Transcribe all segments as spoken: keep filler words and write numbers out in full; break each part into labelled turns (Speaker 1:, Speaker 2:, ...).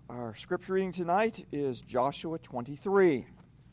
Speaker 1: Our scripture reading tonight is Joshua twenty-three.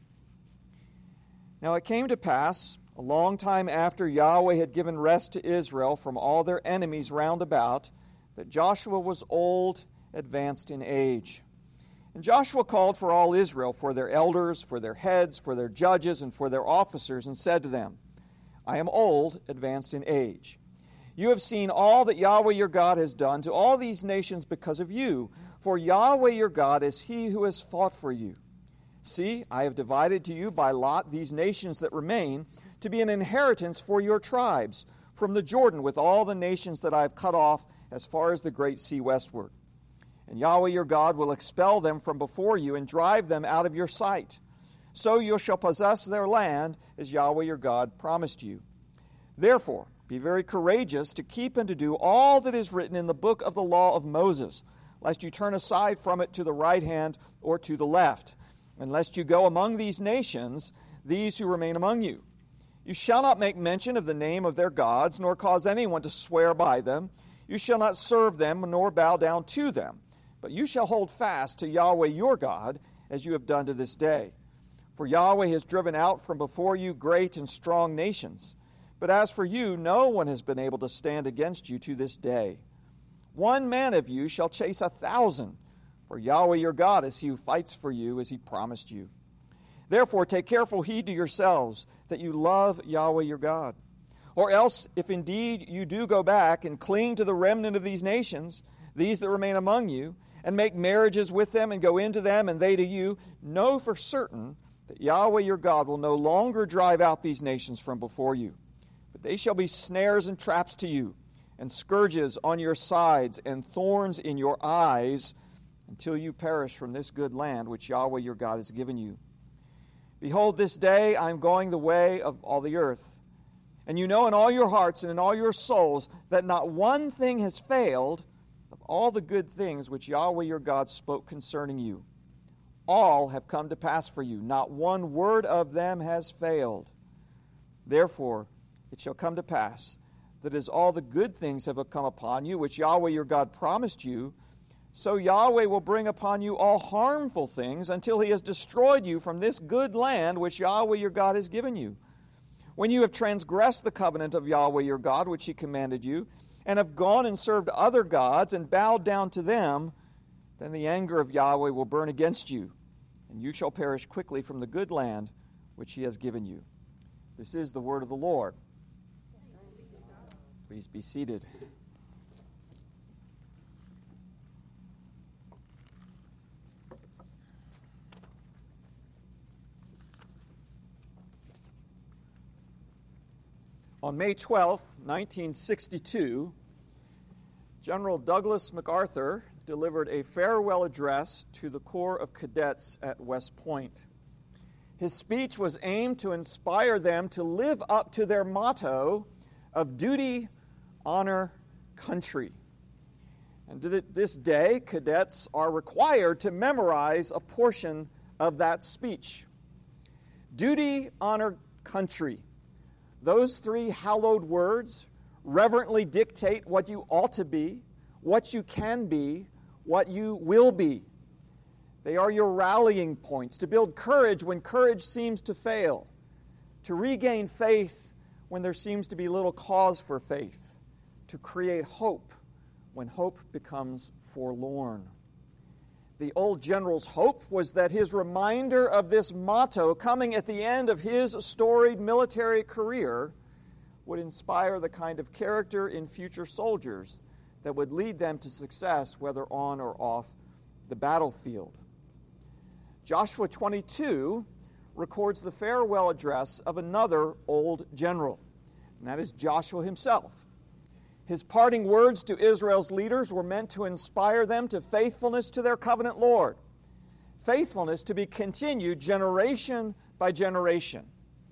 Speaker 1: Now it came to pass, a long time after Yahweh had given rest to Israel from all their enemies round about, that Joshua was old, advanced in age. And Joshua called for all Israel, for their elders, for their heads, for their judges, and for their officers, and said to them, I am old, advanced in age. You have seen all that Yahweh your God has done to all these nations because of you, for Yahweh your God is he who has fought for you. See, I have divided to you by lot these nations that remain, to be an inheritance for your tribes, from the Jordan with all the nations that I have cut off as far as the great sea westward. And Yahweh your God will expel them from before you and drive them out of your sight. So you shall possess their land, as Yahweh your God promised you. Therefore, be very courageous to keep and to do all that is written in the book of the law of Moses, lest you turn aside from it to the right hand or to the left, and lest you go among these nations, these who remain among you. You shall not make mention of the name of their gods, nor cause anyone to swear by them. You shall not serve them, nor bow down to them. But you shall hold fast to Yahweh your God, as you have done to this day. For Yahweh has driven out from before you great and strong nations. But as for you, no one has been able to stand against you to this day. One man of you shall chase a thousand, for Yahweh your God is he who fights for you, as he promised you. Therefore take careful heed to yourselves, that you love Yahweh your God. Or else, if indeed you do go back and cling to the remnant of these nations, these that remain among you, and make marriages with them and go into them, and they to you, know for certain that Yahweh your God will no longer drive out these nations from before you. But they shall be snares and traps to you, and scourges on your sides, and thorns in your eyes, until you perish from this good land which Yahweh your God has given you. Behold, this day I am going the way of all the earth. And you know in all your hearts and in all your souls that not one thing has failed of all the good things which Yahweh your God spoke concerning you. All have come to pass for you. Not one word of them has failed. Therefore it shall come to pass that as all the good things have come upon you, which Yahweh your God promised you, so Yahweh will bring upon you all harmful things until he has destroyed you from this good land which Yahweh your God has given you. When you have transgressed the covenant of Yahweh your God, which he commanded you, and have gone and served other gods and bowed down to them, then the anger of Yahweh will burn against you, and you shall perish quickly from the good land which he has given you. This is the word of the Lord. Please be seated. On May twelfth, nineteen sixty-two, General Douglas MacArthur delivered a farewell address to the Corps of Cadets at West Point. His speech was aimed to inspire them to live up to their motto of duty, honor, country. And to this day, cadets are required to memorize a portion of that speech. Duty, honor, country. Those three hallowed words reverently dictate what you ought to be, what you can be, what you will be. They are your rallying points to build courage when courage seems to fail, to regain faith when there seems to be little cause for faith, to create hope when hope becomes forlorn. The old general's hope was that his reminder of this motto coming at the end of his storied military career would inspire the kind of character in future soldiers that would lead them to success whether on or off the battlefield. Joshua twenty-two records the farewell address of another old general, and that is Joshua himself. His parting words to Israel's leaders were meant to inspire them to faithfulness to their covenant Lord, faithfulness to be continued generation by generation.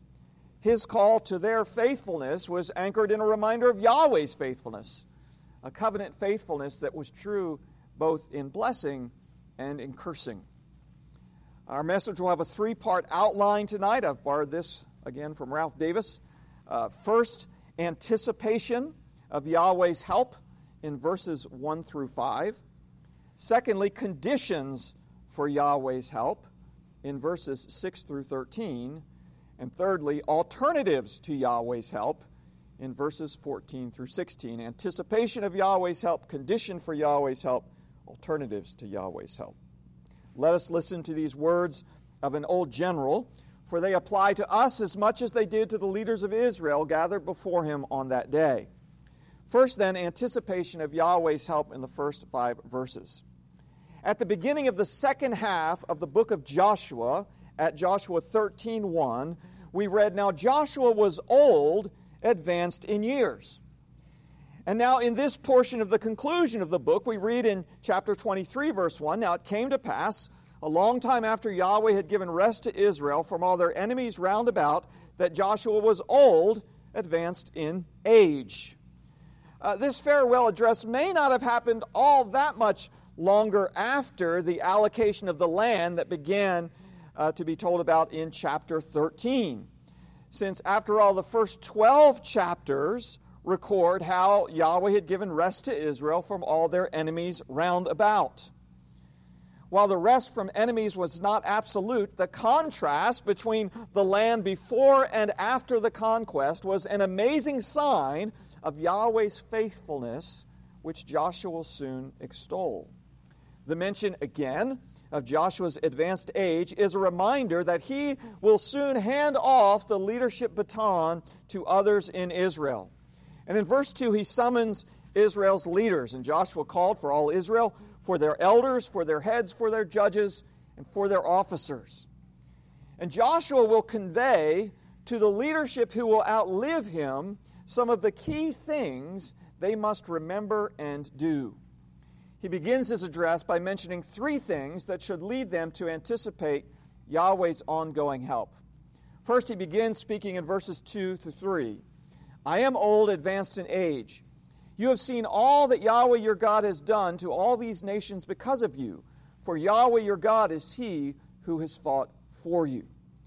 Speaker 1: His call to their faithfulness was anchored in a reminder of Yahweh's faithfulness, a covenant faithfulness that was true both in blessing and in cursing. Our message will have a three-part outline tonight. I've borrowed this again from Ralph Davis. Uh, first, anticipation of Yahweh's help in verses one through five. Secondly, conditions for Yahweh's help in verses six through thirteen. And thirdly, alternatives to Yahweh's help in verses fourteen through sixteen. Anticipation of Yahweh's help, condition for Yahweh's help, alternatives to Yahweh's help. Let us listen to these words of an old general, for they apply to us as much as they did to the leaders of Israel gathered before him on that day. First, then, anticipation of Yahweh's help in the first five verses. At the beginning of the second half of the book of Joshua, at Joshua thirteen one, we read, "Now Joshua was old, advanced in years." And now in this portion of the conclusion of the book, we read in chapter twenty-three, verse one, "Now it came to pass, a long time after Yahweh had given rest to Israel from all their enemies round about, that Joshua was old, advanced in age." Uh, this farewell address may not have happened all that much longer after the allocation of the land that began uh, to be told about in chapter thirteen. Since, after all, the first twelve chapters record how Yahweh had given rest to Israel from all their enemies round about. While the rest from enemies was not absolute, the contrast between the land before and after the conquest was an amazing sign of Yahweh's faithfulness, which Joshua will soon extol. The mention, again, of Joshua's advanced age is a reminder that he will soon hand off the leadership baton to others in Israel. And in verse two, he summons Israel's leaders. And Joshua called for all Israel, for their elders, for their heads, for their judges, and for their officers. And Joshua will convey to the leadership who will outlive him some of the key things they must remember and do. He begins his address by mentioning three things that should lead them to anticipate Yahweh's ongoing help. First, he begins speaking in verses two to three. "I am old, advanced in age. You have seen all that Yahweh your God has done to all these nations because of you, for Yahweh your God is he who has fought for you."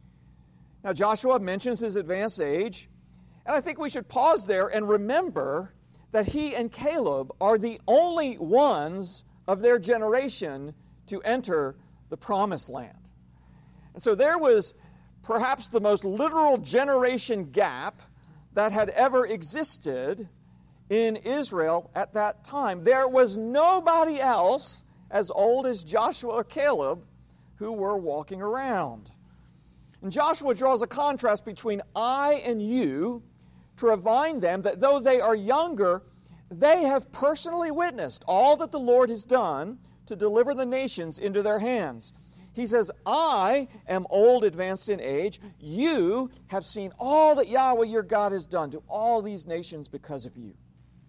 Speaker 1: Now, Joshua mentions his advanced age, and I think we should pause there and remember that he and Caleb are the only ones of their generation to enter the Promised Land. And so there was perhaps the most literal generation gap that had ever existed in Israel at that time. There was nobody else as old as Joshua or Caleb who were walking around. And Joshua draws a contrast between I and you to remind them that though they are younger, they have personally witnessed all that the Lord has done to deliver the nations into their hands. He says, I am old, advanced in age. You have seen all that Yahweh your God has done to all these nations because of you.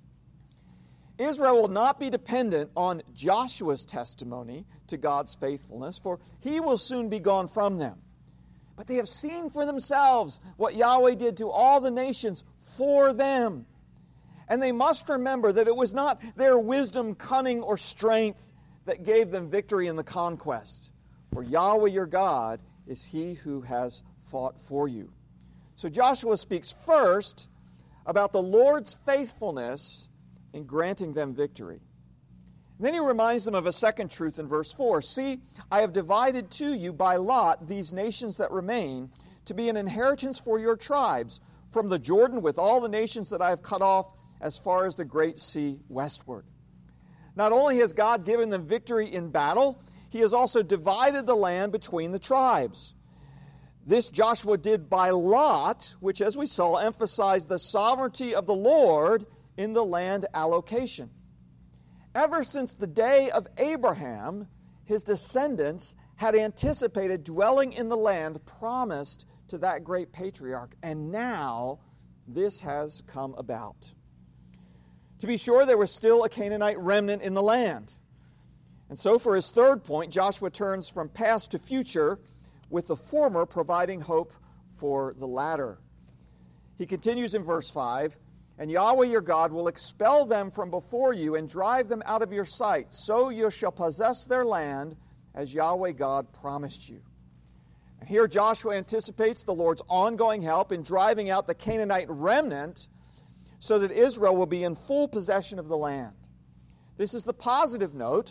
Speaker 1: Israel will not be dependent on Joshua's testimony to God's faithfulness, for he will soon be gone from them. But they have seen for themselves what Yahweh did to all the nations for them. And they must remember that it was not their wisdom, cunning, or strength that gave them victory in the conquest. For Yahweh your God is he who has fought for you. So Joshua speaks first about the Lord's faithfulness in granting them victory. And then he reminds them of a second truth in verse four. See, I have divided to you by lot these nations that remain to be an inheritance for your tribes, from the Jordan with all the nations that I have cut off as far as the great sea westward. Not only has God given them victory in battle, he has also divided the land between the tribes. This Joshua did by lot, which, as we saw, emphasized the sovereignty of the Lord in the land allocation. Ever since the day of Abraham, his descendants had anticipated dwelling in the land promised to that great patriarch, and now this has come about. To be sure, there was still a Canaanite remnant in the land. And so for his third point, Joshua turns from past to future, with the former providing hope for the latter. He continues in verse five, and Yahweh your God will expel them from before you and drive them out of your sight, so you shall possess their land as Yahweh God promised you. And here Joshua anticipates the Lord's ongoing help in driving out the Canaanite remnant so that Israel will be in full possession of the land. This is the positive note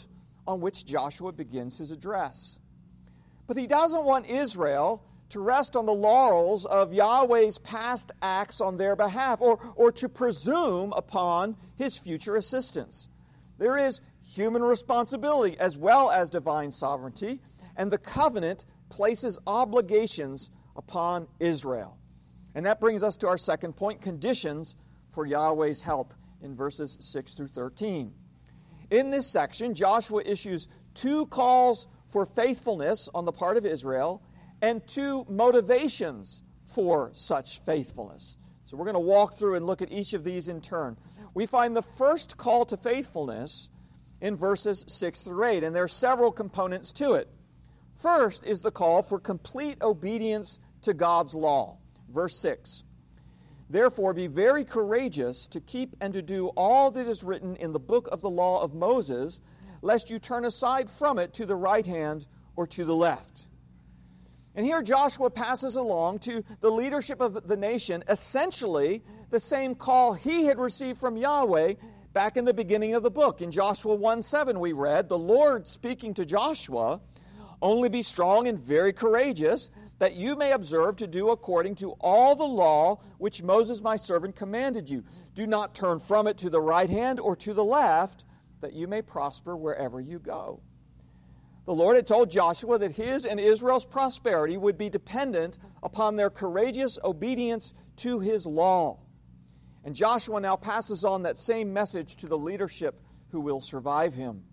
Speaker 1: on which Joshua begins his address. But he doesn't want Israel to rest on the laurels of Yahweh's past acts on their behalf, or, or to presume upon his future assistance. There is human responsibility as well as divine sovereignty, and the covenant places obligations upon Israel. And that brings us to our second point, conditions for Yahweh's help in verses six through thirteen. In this section, Joshua issues two calls for faithfulness on the part of Israel and two motivations for such faithfulness. So we're going to walk through and look at each of these in turn. We find the first call to faithfulness in verses six through eight, and there are several components to it. First is the call for complete obedience to God's law. Verse six, "Therefore be very courageous to keep and to do all that is written in the book of the law of Moses, lest you turn aside from it to the right hand or to the left." And here Joshua passes along to the leadership of the nation essentially the same call he had received from Yahweh back in the beginning of the book. In Joshua one seven we read, "The Lord speaking to Joshua, only be strong and very courageous, that you may observe to do according to all the law which Moses my servant commanded you. Do not turn from it to the right hand or to the left, that you may prosper wherever you go." The Lord had told Joshua that his and Israel's prosperity would be dependent upon their courageous obedience to his law. And Joshua now passes on that same message to the leadership who will survive him.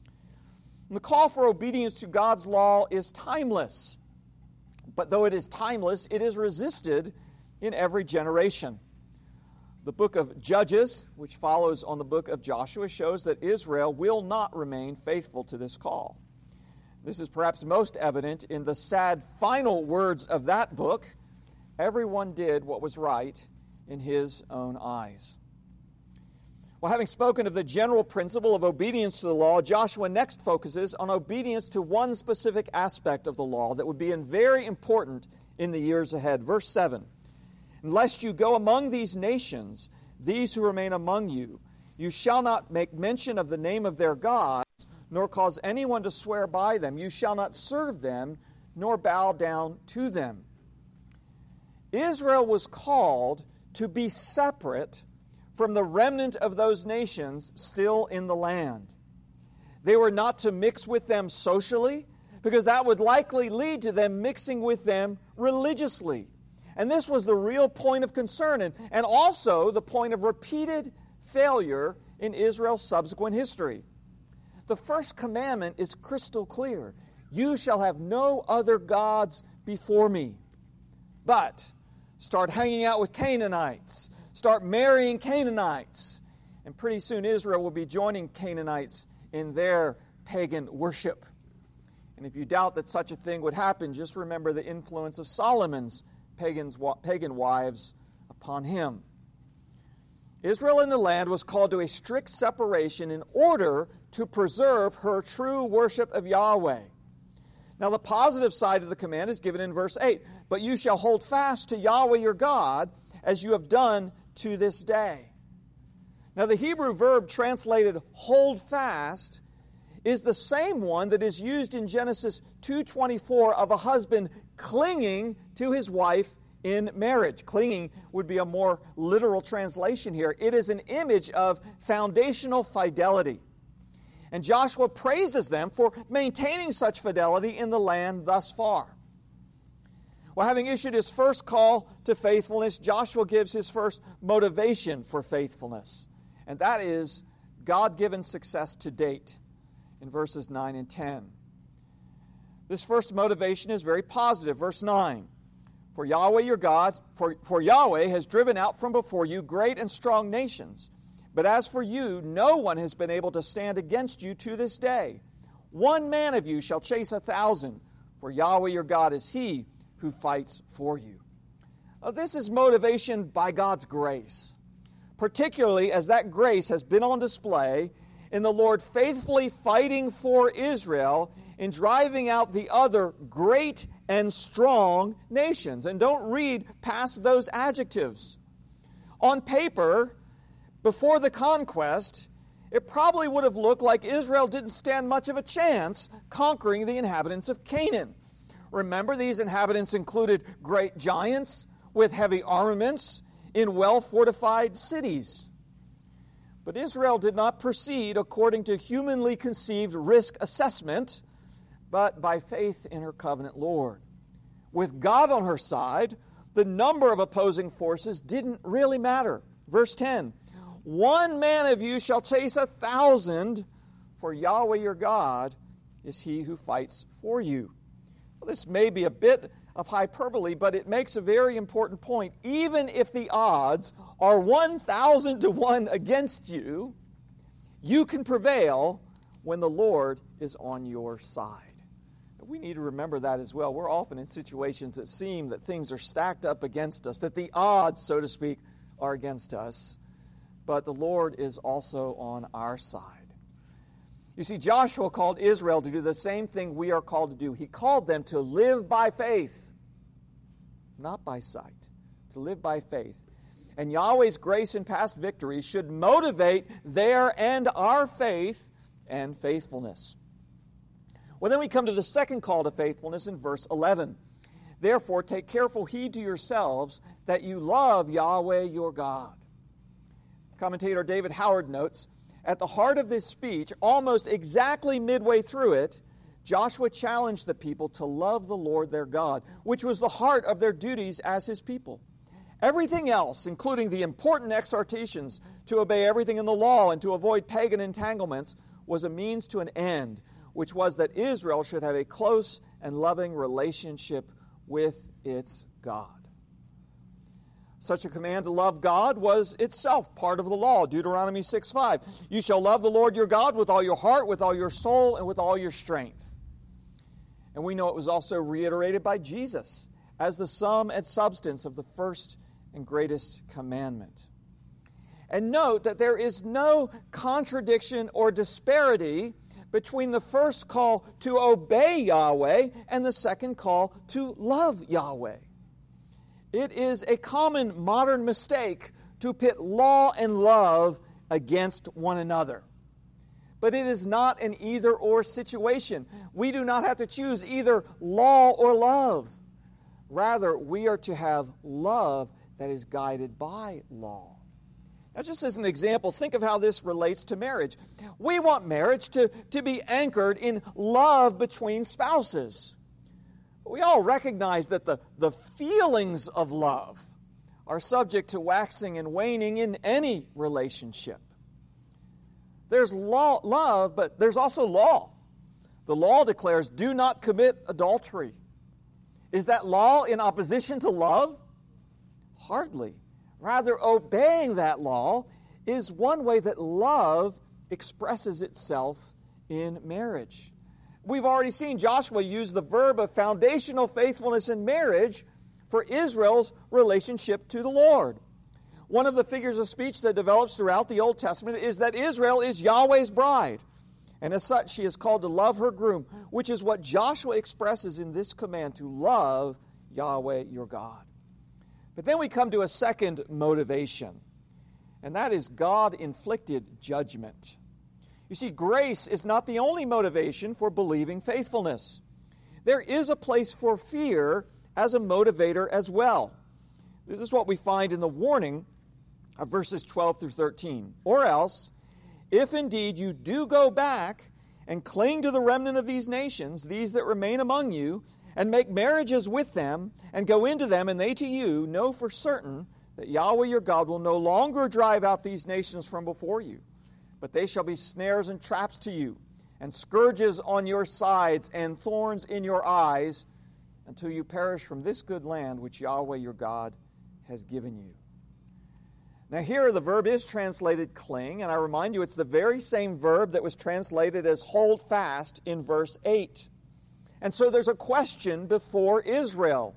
Speaker 1: And the call for obedience to God's law is timeless. But though it is timeless, it is resisted in every generation. The book of Judges, which follows on the book of Joshua, shows that Israel will not remain faithful to this call. This is perhaps most evident in the sad final words of that book, "Everyone did what was right in his own eyes." Well, having spoken of the general principle of obedience to the law, Joshua next focuses on obedience to one specific aspect of the law that would be very important in the years ahead. Verse seven, "Unless you go among these nations, these who remain among you, you shall not make mention of the name of their gods, nor cause anyone to swear by them. You shall not serve them, nor bow down to them." Israel was called to be separate from the remnant of those nations still in the land. They were not to mix with them socially, because that would likely lead to them mixing with them religiously. And this was the real point of concern, and, and also the point of repeated failure in Israel's subsequent history. The first commandment is crystal clear. "You shall have no other gods before me." But start hanging out with Canaanites, start marrying Canaanites, and pretty soon Israel will be joining Canaanites in their pagan worship. And if you doubt that such a thing would happen, just remember the influence of Solomon's pagans, pagan wives upon him. Israel in the land was called to a strict separation in order to preserve her true worship of Yahweh. Now the positive side of the command is given in verse eight. "But you shall hold fast to Yahweh your God, as you have done to this day." Now the Hebrew verb translated "hold fast" is the same one that is used in Genesis two twenty-four of a husband clinging to his wife in marriage. Clinging would be a more literal translation here. It is an image of foundational fidelity. And Joshua praises them for maintaining such fidelity in the land thus far. Well, having issued his first call to faithfulness, Joshua gives his first motivation for faithfulness. And that is God-given success to date in verses nine and ten. This first motivation is very positive. Verse nine, "For Yahweh your God, for, for Yahweh has driven out from before you great and strong nations. But as for you, no one has been able to stand against you to this day. One man of you shall chase a thousand, for Yahweh your God is he who fights for you." Now, this is motivation by God's grace, particularly as that grace has been on display in the Lord faithfully fighting for Israel in driving out the other great and strong nations. And don't read past those adjectives. On paper, before the conquest, it probably would have looked like Israel didn't stand much of a chance conquering the inhabitants of Canaan. Remember, these inhabitants included great giants with heavy armaments in well-fortified cities. But Israel did not proceed according to humanly conceived risk assessment, but by faith in her covenant Lord. With God on her side, the number of opposing forces didn't really matter. Verse ten, one man of you shall chase a thousand, for Yahweh your God is he who fights for you. Well, this may be a bit of hyperbole, but it makes a very important point. Even if the odds are one thousand to one against you, you can prevail when the Lord is on your side. We need to remember that as well. We're often in situations that seem that things are stacked up against us, that the odds, so to speak, are against us. But the Lord is also on our side. You see, Joshua called Israel to do the same thing we are called to do. He called them to live by faith, not by sight, to live by faith. And Yahweh's grace and past victories should motivate their and our faith and faithfulness. Well, then we come to the second call to faithfulness in verse eleven. Therefore, take careful heed to yourselves that you love Yahweh your God. Commentator David Howard notes, at the heart of this speech, almost exactly midway through it, Joshua challenged the people to love the Lord their God, which was the heart of their duties as his people. Everything else, including the important exhortations to obey everything in the law and to avoid pagan entanglements, was a means to an end, which was that Israel should have a close and loving relationship with its God. Such a command to love God was itself part of the law. Deuteronomy six five. You shall love the Lord your God with all your heart, with all your soul, and with all your strength. And we know it was also reiterated by Jesus as the sum and substance of the first and greatest commandment. And note that there is no contradiction or disparity between the first call to obey Yahweh and the second call to love Yahweh. It is a common modern mistake to pit law and love against one another. But it is not an either-or situation. We do not have to choose either law or love. Rather, we are to have love that is guided by law. Now, just as an example, think of how this relates to marriage. We want marriage to, to be anchored in love between spouses. We all recognize that the, the feelings of love are subject to waxing and waning in any relationship. There's law, love, but there's also law. The law declares, do not commit adultery. Is that law in opposition to love? Hardly. Rather, obeying that law is one way that love expresses itself in marriage. We've already seen Joshua use the verb of foundational faithfulness in marriage for Israel's relationship to the Lord. One of the figures of speech that develops throughout the Old Testament is that Israel is Yahweh's bride, and as such she is called to love her groom, which is what Joshua expresses in this command, to love Yahweh your God. But then we come to a second motivation, and that is God-inflicted judgment. You see, grace is not the only motivation for believing faithfulness. There is a place for fear as a motivator as well. This is what we find in the warning of verses twelve through thirteen. Or else, if indeed you do go back and cling to the remnant of these nations, these that remain among you, and make marriages with them, and go into them, and they to you, know for certain that Yahweh your God will no longer drive out these nations from before you, but they shall be snares and traps to you, and scourges on your sides, and thorns in your eyes, until you perish from this good land which Yahweh your God has given you. Now here the verb is translated cling, and I remind you it's the very same verb that was translated as hold fast in verse eight. And so there's a question before Israel.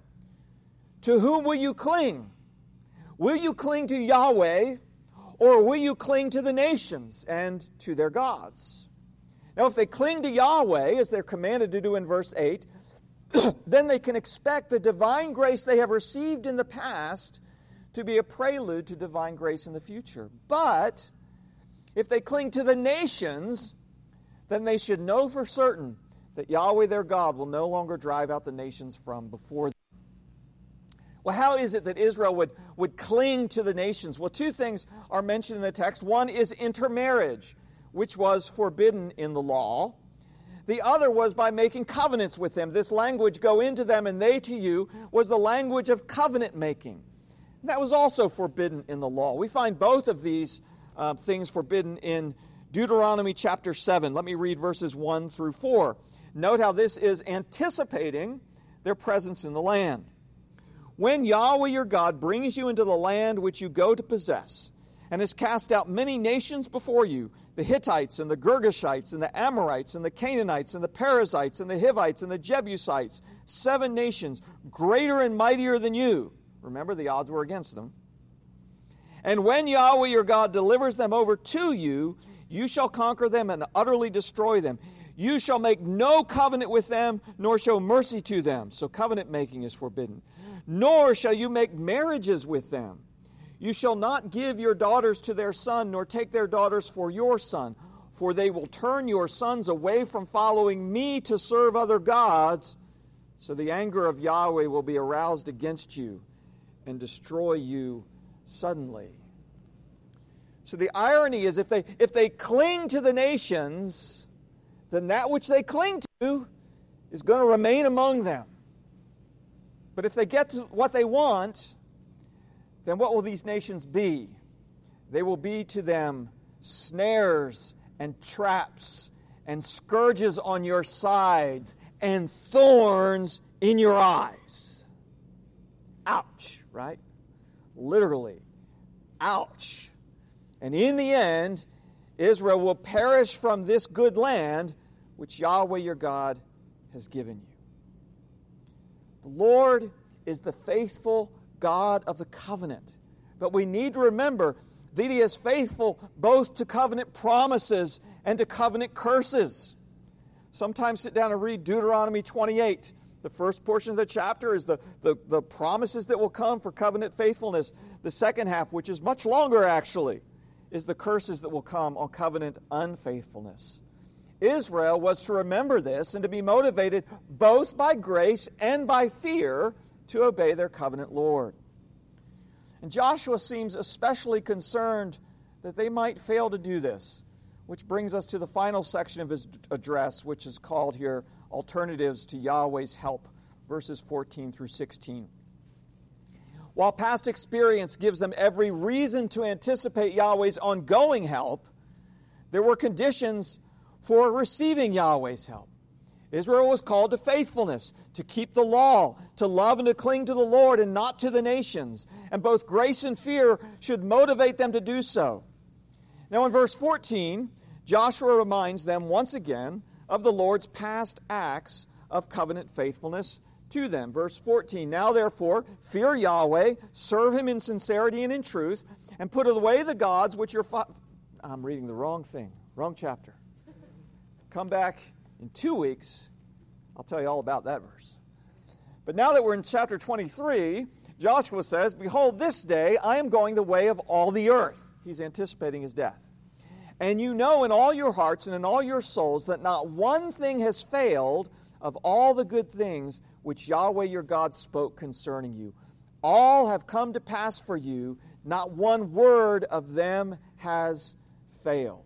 Speaker 1: To whom will you cling? Will you cling to Yahweh, or will you cling to the nations and to their gods? Now, if they cling to Yahweh, as they're commanded to do in verse eight, then they can expect the divine grace they have received in the past to be a prelude to divine grace in the future. But if they cling to the nations, then they should know for certain that Yahweh their God will no longer drive out the nations from before them. Well, how is it that Israel would, would cling to the nations? Well, two things are mentioned in the text. One is intermarriage, which was forbidden in the law. The other was by making covenants with them. This language, go into them and they to you, was the language of covenant making. That was also forbidden in the law. We find both of these uh, things forbidden in Deuteronomy chapter seven. Let me read verses one through four. Note how this is anticipating their presence in the land. When Yahweh your God brings you into the land which you go to possess, and has cast out many nations before you, the Hittites and the Girgashites and the Amorites and the Canaanites and the Perizzites and the Hivites and the Jebusites, seven nations greater and mightier than you. Remember, the odds were against them. And when Yahweh your God delivers them over to you, you shall conquer them and utterly destroy them. You shall make no covenant with them, nor show mercy to them. So covenant making is forbidden. Nor shall you make marriages with them. You shall not give your daughters to their son, nor take their daughters for your son, for they will turn your sons away from following me to serve other gods. So the anger of Yahweh will be aroused against you and destroy you suddenly. So the irony is, if they if they cling to the nations, then that which they cling to is going to remain among them. But if they get to what they want, then what will these nations be? They will be to them snares and traps and scourges on your sides and thorns in your eyes. Ouch, right? Literally, ouch. And in the end, Israel will perish from this good land which Yahweh your God has given you. The Lord is the faithful God of the covenant. But we need to remember that He is faithful both to covenant promises and to covenant curses. Sometimes sit down and read Deuteronomy twenty-eight. The first portion of the chapter is the, the, the promises that will come for covenant faithfulness. The second half, which is much longer actually, is the curses that will come on covenant unfaithfulness. Israel was to remember this and to be motivated both by grace and by fear to obey their covenant Lord. And Joshua seems especially concerned that they might fail to do this, which brings us to the final section of his address, which is called here Alternatives to Yahweh's Help, verses fourteen through sixteen. While past experience gives them every reason to anticipate Yahweh's ongoing help, there were conditions for receiving Yahweh's help. Israel was called to faithfulness, to keep the law, to love and to cling to the Lord and not to the nations. And both grace and fear should motivate them to do so. Now in verse fourteen, Joshua reminds them once again of the Lord's past acts of covenant faithfulness to them. Verse fourteen, now therefore, fear Yahweh, serve Him in sincerity and in truth, and put away the gods which your fa- I'm reading the wrong thing, wrong chapter. Come back in two weeks, I'll tell you all about that verse. But now that we're in chapter twenty-three, Joshua says, behold, this day I am going the way of all the earth. He's anticipating his death. And you know in all your hearts and in all your souls that not one thing has failed of all the good things which Yahweh your God spoke concerning you. All have come to pass for you. Not one word of them has failed.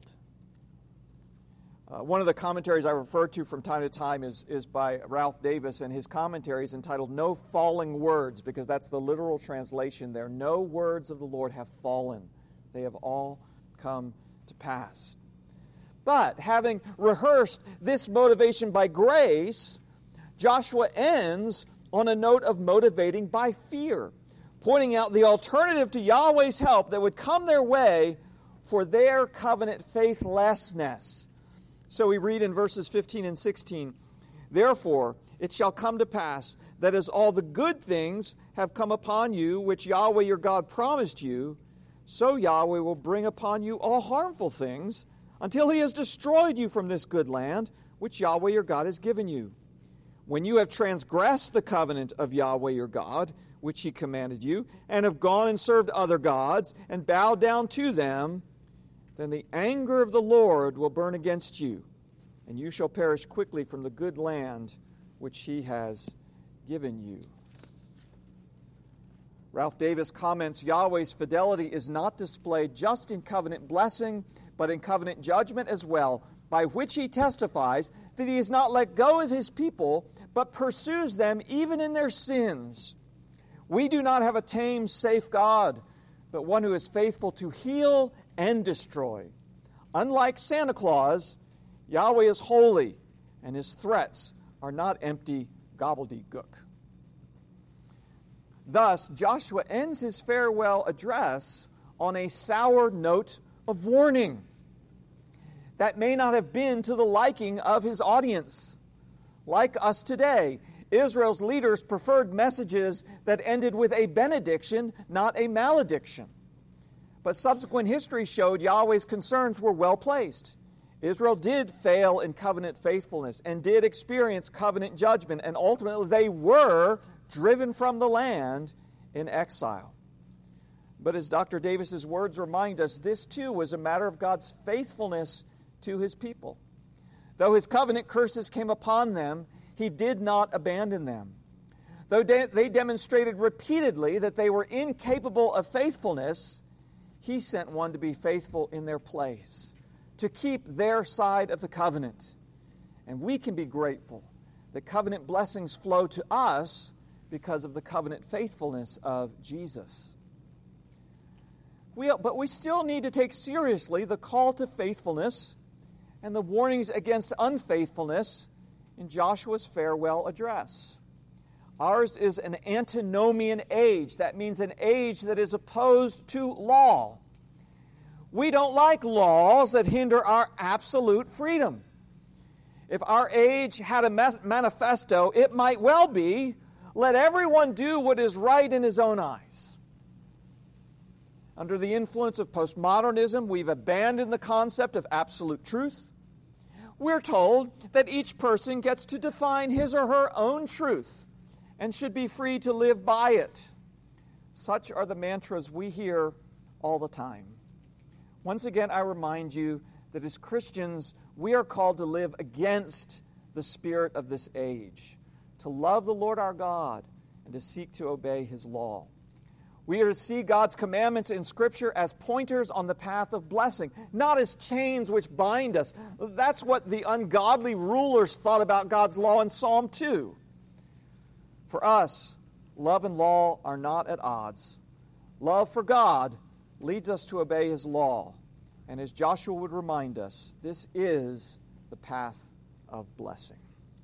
Speaker 1: Uh, one of the commentaries I refer to from time to time is, is by Ralph Davis, and his commentary is entitled No Falling Words, because that's the literal translation there. No words of the Lord have fallen. They have all come to pass. But having rehearsed this motivation by grace, Joshua ends on a note of motivating by fear, pointing out the alternative to Yahweh's help that would come their way for their covenant faithlessness. So we read in verses fifteen and sixteen, therefore it shall come to pass that as all the good things have come upon you, which Yahweh your God promised you, so Yahweh will bring upon you all harmful things until He has destroyed you from this good land, which Yahweh your God has given you. When you have transgressed the covenant of Yahweh your God, which He commanded you, and have gone and served other gods, and bowed down to them, then the anger of the Lord will burn against you, and you shall perish quickly from the good land which he has given you. Ralph Davis comments, Yahweh's fidelity is not displayed just in covenant blessing, but in covenant judgment as well, by which he testifies that he has not let go of his people, but pursues them even in their sins. We do not have a tame, safe God, but one who is faithful to heal and destroy. Unlike Santa Claus, Yahweh is holy, and his threats are not empty gobbledygook. Thus, Joshua ends his farewell address on a sour note of warning that may not have been to the liking of his audience. Like us today, Israel's leaders preferred messages that ended with a benediction, not a malediction. But subsequent history showed Yahweh's concerns were well placed. Israel did fail in covenant faithfulness and did experience covenant judgment, and ultimately they were driven from the land in exile. But as Doctor Davis's words remind us, this too was a matter of God's faithfulness to his people. Though his covenant curses came upon them, he did not abandon them. Though de- they demonstrated repeatedly that they were incapable of faithfulness, he sent one to be faithful in their place, to keep their side of the covenant. And we can be grateful that covenant blessings flow to us because of the covenant faithfulness of Jesus. We, but we still need to take seriously the call to faithfulness and the warnings against unfaithfulness in Joshua's farewell address. Ours is an antinomian age. That means an age that is opposed to law. We don't like laws that hinder our absolute freedom. If our age had a manifesto, it might well be, let everyone do what is right in his own eyes. Under the influence of postmodernism, we've abandoned the concept of absolute truth. We're told that each person gets to define his or her own truth and should be free to live by it. Such are the mantras we hear all the time. Once again, I remind you that as Christians, we are called to live against the spirit of this age, to love the Lord our God, and to seek to obey his law. We are to see God's commandments in Scripture as pointers on the path of blessing, not as chains which bind us. That's what the ungodly rulers thought about God's law in Psalm two. For us, love and law are not at odds. Love for God leads us to obey his law. And as Joshua would remind us, this is the path of blessing.